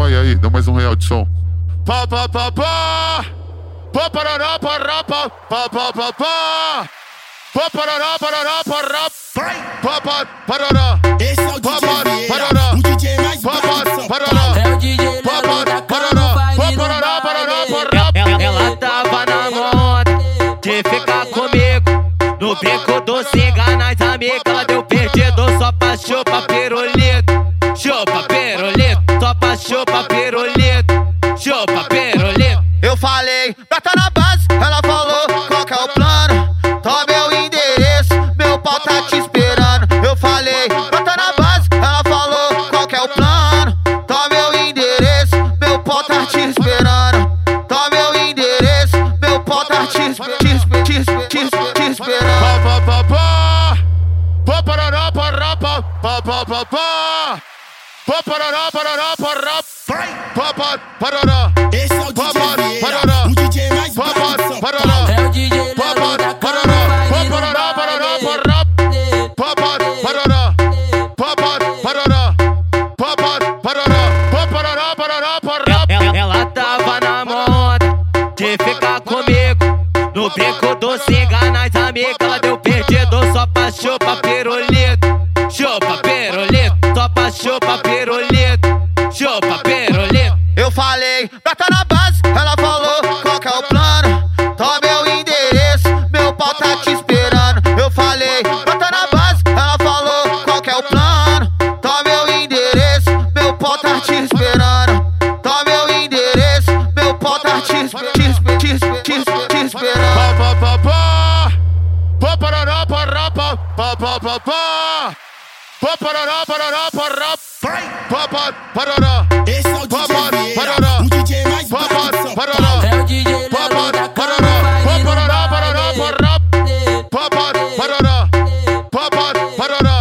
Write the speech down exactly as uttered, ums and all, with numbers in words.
aí, aí, dá mais um real de som. Pá, pá, pá, pá. Pá, parará, parará, pá, pá, pá, pá, pá. Pá, parará, parará, parará. Pá, pá, parará. Esse é o Pá, D J pá, Vieira, parará. o D J mais Pá, brabo de pá, São parará. Paulo. É o D J Pá, Lelo pá, da parará. Cama, Pá, vai no parará, parará, baile. parará. Ela, ela tava na moda de ficar comigo. No beco do cigarro nas amigas, ela deu perdido só pra chupar pirulito. Chupa pirulito, só pra chupar pirulito. Chupa pirulito. Eu falei, gata na base, ela falou, qual que é o plano? Toma meu endereço, meu pau tá te esperando. Eu falei, gata na base, ela falou, qual que é o plano? Toma meu endereço, meu pau tá te esperando. Toma meu endereço, meu pau tá te, espe- te, espe- te, espe- te, espe- te esperando. Pá, pá, pá, pá. Pá, parará, parará, pá, pá, pá, pá, pá. Pá, parará, parará, parará. Pá, pá, parará. Esse é o D Pá, J pá, Vieira, parará. o D J mais Pá, brabo de pá, São parará. Paulo. É o D J Pá, Lelo pá, da parará. Cama, vai Pá, no parará, parará, baile. parará. Pá, pá, parará. Pá, pá, parará. Pá, pá, parará. Pá, parará, parará, parará. Ela, ela tava na moda de ficar comigo. No beco do cigarro nas amigas, ela deu perdido só pra chupar pirulito. Chupa pirulito, só pra chupar pirulito. Chupa pirulito. Eu falei, gata na base, ela falou, qual que é o plano? Toma meu endereço, meu pau tá te esperando. Eu falei, gata na base, ela falou, qual que é o plano? Toma meu endereço, meu pau tá te esperando. Toma meu endereço, meu pau tá te, espe- te, espe- te, espe- te, espe- te esperando. Pá, pá, pá, pá. Pá, parará, parará, pá, pá, pá, pá, pá. Pá, parará, parará, parará. Pá, pá, parará. Esse é o D Pá, J pá, Vieira, parará. o D J mais Pá, brabo pá, de São parará. Paulo. É o D J Pá, Lelo pá, da parará. Cama, vai Pá, no parará, parará, baile. parará. Pá, pá, parará. Pá, pá, parará.